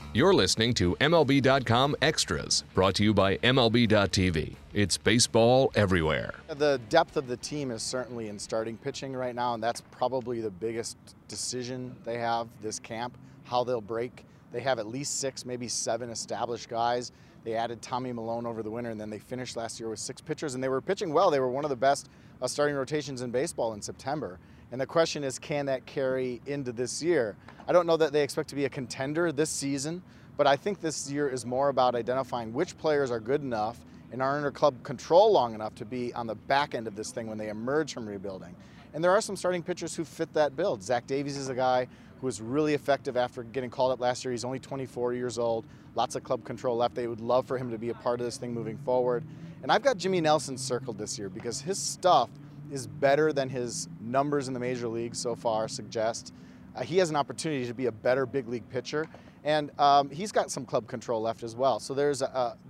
You're listening to MLB.com Extras, brought to you by MLB.tv. It's baseball everywhere. The depth of the team is certainly in starting pitching right now, and that's probably the biggest decision they have this camp, how they'll break. They have at least 6, maybe 7 established guys. They added Tommy Milone over the winter, and then they finished last year with 6 pitchers, and they were pitching well. They were one of the best starting rotations in baseball in September. And the question is, can that carry into this year? I don't know that they expect to be a contender this season, but I think this year is more about identifying which players are good enough and are under club control long enough to be on the back end of this thing when they emerge from rebuilding. And there are some starting pitchers who fit that build. Zach Davies is a guy who was really effective after getting called up last year. He's only 24 years old, lots of club control left. They would love for him to be a part of this thing moving forward. And I've got Jimmy Nelson circled this year because his stuff is better than his numbers in the major leagues so far suggest. He has an opportunity to be a better big league pitcher, and he's got some club control left as well. So there's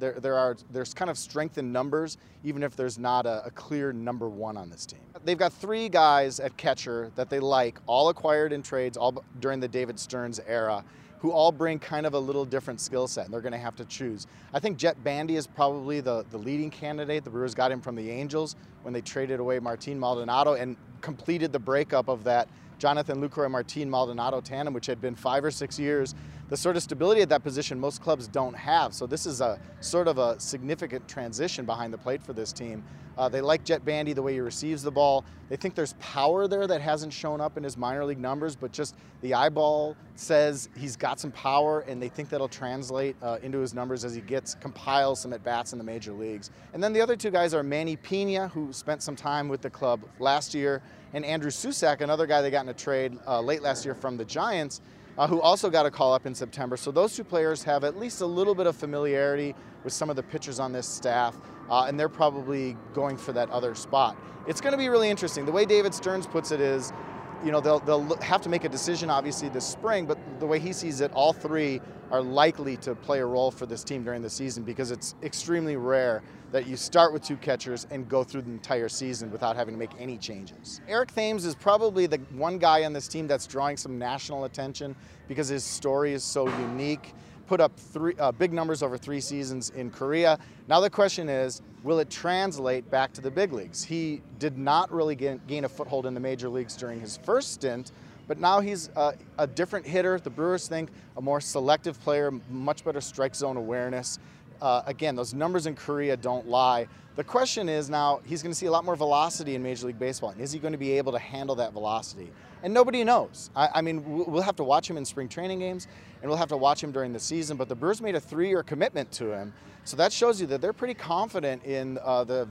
kind of strength in numbers, even if there's not a clear number one on this team. They've got 3 guys at catcher that they like, all acquired in trades, all during the David Stearns era, who all bring kind of a little different skill set, and they're going to have to choose. I think Jet Bandy is probably the leading candidate. The Brewers got him from the Angels when they traded away Martin Maldonado and completed the breakup of that Jonathan Lucroy, Martin Maldonado tandem, which had been 5 or 6 years. The sort of stability at that position most clubs don't have. So this is a sort of a significant transition behind the plate for this team. They like Jet Bandy, the way he receives the ball. They think there's power there that hasn't shown up in his minor league numbers, but just the eyeball says he's got some power, and they think that'll translate into his numbers as he compiles some at-bats in the major leagues. And then the other 2 guys are Manny Pena, who spent some time with the club last year, and Andrew Susac, another guy they got in a trade late last year from the Giants, who also got a call up in September. So those 2 players have at least a little bit of familiarity with some of the pitchers on this staff, and they're probably going for that other spot. It's going to be really interesting. The way David Stearns puts it is, you know, they'll have to make a decision obviously this spring, but the way he sees it, all 3 are likely to play a role for this team during the season because it's extremely rare that you start with 2 catchers and go through the entire season without having to make any changes. Eric Thames is probably the one guy on this team that's drawing some national attention because his story is so unique. Put up 3 big numbers over 3 seasons in Korea. Now the question is, will it translate back to the big leagues? He did not really gain a foothold in the major leagues during his first stint, but now he's a different hitter. The Brewers think a more selective player, much better strike zone awareness. Again, those numbers in Korea don't lie. The question is now, he's going to see a lot more velocity in Major League Baseball. And is he going to be able to handle that velocity? And nobody knows. I mean, we'll have to watch him in spring training games, and we'll have to watch him during the season. But the Brewers made a 3-year commitment to him. So that shows you that they're pretty confident in the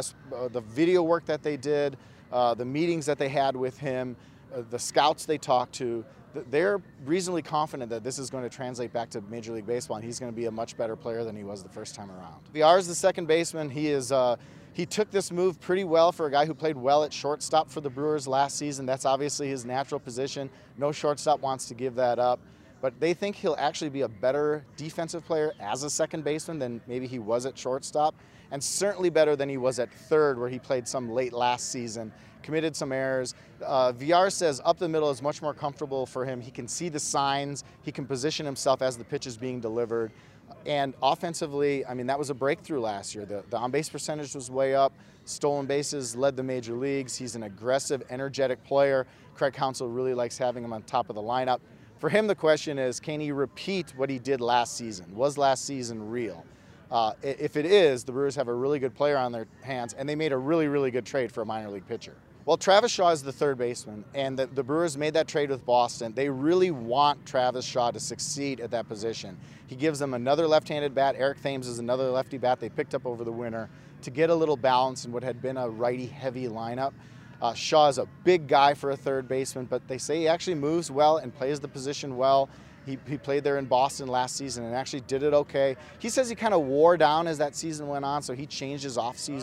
video work that they did, the meetings that they had with him, the scouts they talked to. They're reasonably confident that this is going to translate back to Major League Baseball, and he's going to be a much better player than he was the first time around. VR is the second baseman. He took this move pretty well for a guy who played well at shortstop for the Brewers last season. That's obviously his natural position. No shortstop wants to give that up. But they think he'll actually be a better defensive player as a second baseman than maybe he was at shortstop, and certainly better than he was at third, where he played some late last season, committed some errors. VR says up the middle is much more comfortable for him. He can see the signs. He can position himself as the pitch is being delivered. And offensively, I mean, that was a breakthrough last year. The on-base percentage was way up. Stolen bases led the major leagues. He's an aggressive, energetic player. Craig Counsell really likes having him on top of the lineup. For him, the question is, can he repeat what he did last season? Was last season real? If it is, the Brewers have a really good player on their hands, and they made a really, really good trade for a minor league pitcher. Well, Travis Shaw is the third baseman, and the Brewers made that trade with Boston. They really want Travis Shaw to succeed at that position. He gives them another left-handed bat. Eric Thames is another lefty bat they picked up over the winter to get a little balance in what had been a righty-heavy lineup. Shaw is a big guy for a third baseman, but they say he actually moves well and plays the position well. He played there in Boston last season and actually did it okay. He says he kind of wore down as that season went on, so he changed his off-season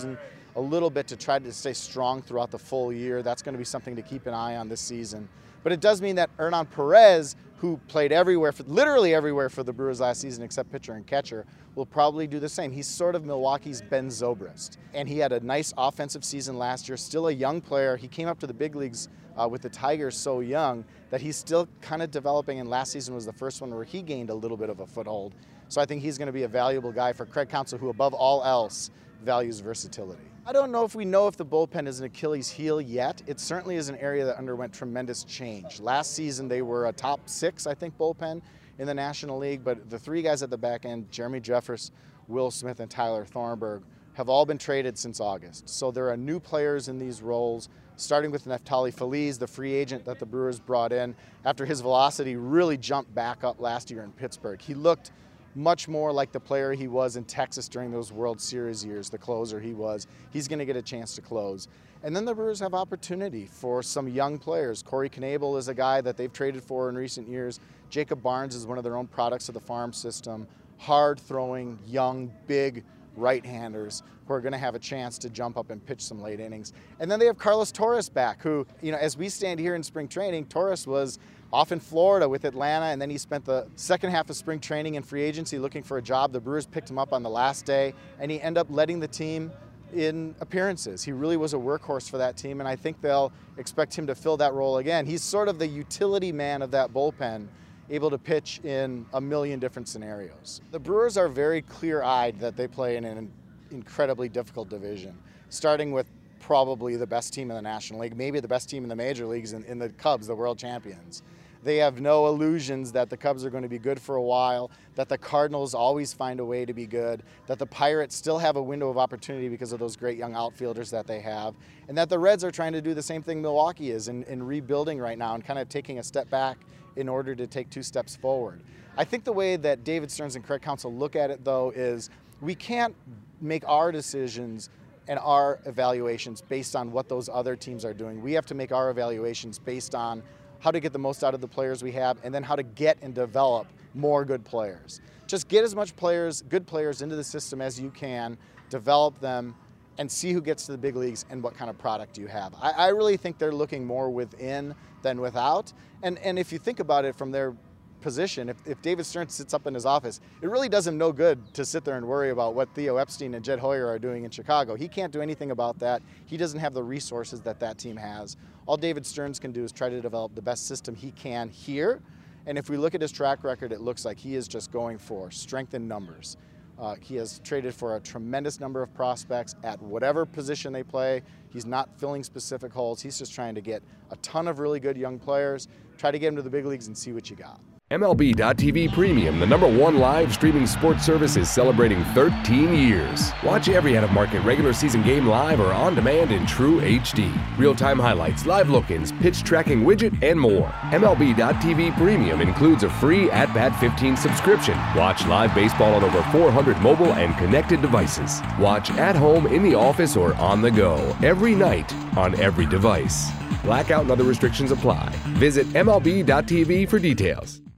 a little bit to try to stay strong throughout the full year. That's going to be something to keep an eye on this season. But it does mean that Hernan Perez, who played everywhere, literally everywhere for the Brewers last season except pitcher and catcher, will probably do the same. He's sort of Milwaukee's Ben Zobrist. And he had a nice offensive season last year, still a young player. He came up to the big leagues with the Tigers so young that he's still kind of developing, and last season was the first one where he gained a little bit of a foothold. So I think he's going to be a valuable guy for Craig Counsell, who above all else values versatility. I don't know if we know if the bullpen is an Achilles heel yet. It certainly is an area that underwent tremendous change. Last season they were a top 6, I think, bullpen in the National League, but the 3 guys at the back end, Jeremy Jeffress, Will Smith, and Tyler Thornburg, have all been traded since August. So there are new players in these roles, starting with Neftali Feliz, the free agent that the Brewers brought in after his velocity really jumped back up last year in Pittsburgh. He looked much more like the player he was in Texas during those World Series years, the closer he was. He's going to get a chance to close. And then the Brewers have opportunity for some young players. Corey Knebel is a guy that they've traded for in recent years. Jacob Barnes is one of their own products of the farm system. Hard-throwing, young, big right-handers who are going to have a chance to jump up and pitch some late innings. And then they have Carlos Torres back, who, as we stand here in spring training, Torres was off in Florida with Atlanta, and then he spent the second half of spring training in free agency looking for a job. The Brewers picked him up on the last day, and he ended up letting the team in appearances. He really was a workhorse for that team, and I think they'll expect him to fill that role again. He's sort of the utility man of that bullpen, able to pitch in a million different scenarios. The Brewers are very clear-eyed that they play in an incredibly difficult division, starting with probably the best team in the National League, maybe the best team in the major leagues in the Cubs, the world champions. They have no illusions that the Cubs are going to be good for a while, that the Cardinals always find a way to be good, that the Pirates still have a window of opportunity because of those great young outfielders that they have, and that the Reds are trying to do the same thing Milwaukee is in rebuilding right now and kind of taking a step back in order to take 2 steps forward. I think the way that David Stearns and Craig Counsell look at it, though, is we can't make our decisions and our evaluations based on what those other teams are doing. We have to make our evaluations based on how to get the most out of the players we have, and then how to get and develop more good players. Just get as much good players into the system as you can, develop them, and see who gets to the big leagues and what kind of product you have. I really think they're looking more within than without. And if you think about it from their position, if David Stearns sits up in his office, it really does him no good to sit there and worry about what Theo Epstein and Jed Hoyer are doing in Chicago. He can't do anything about that. He doesn't have the resources that team has. All David Stearns can do is try to develop the best system he can here. And if we look at his track record, it looks like he is just going for strength in numbers. He has traded for a tremendous number of prospects at whatever position they play. He's not filling specific holes. He's just trying to get a ton of really good young players, try to get them to the big leagues and see what you got. MLB.tv Premium, the #1 live streaming sports service, is celebrating 13 years. Watch every out-of-market regular season game live or on demand in true HD. Real-time highlights, live look-ins, pitch tracking widget, and more. MLB.tv Premium includes a free At-Bat 15 subscription. Watch live baseball on over 400 mobile and connected devices. Watch at home, in the office, or on the go every night on every device. Blackout and other restrictions apply. Visit MLB.tv for details.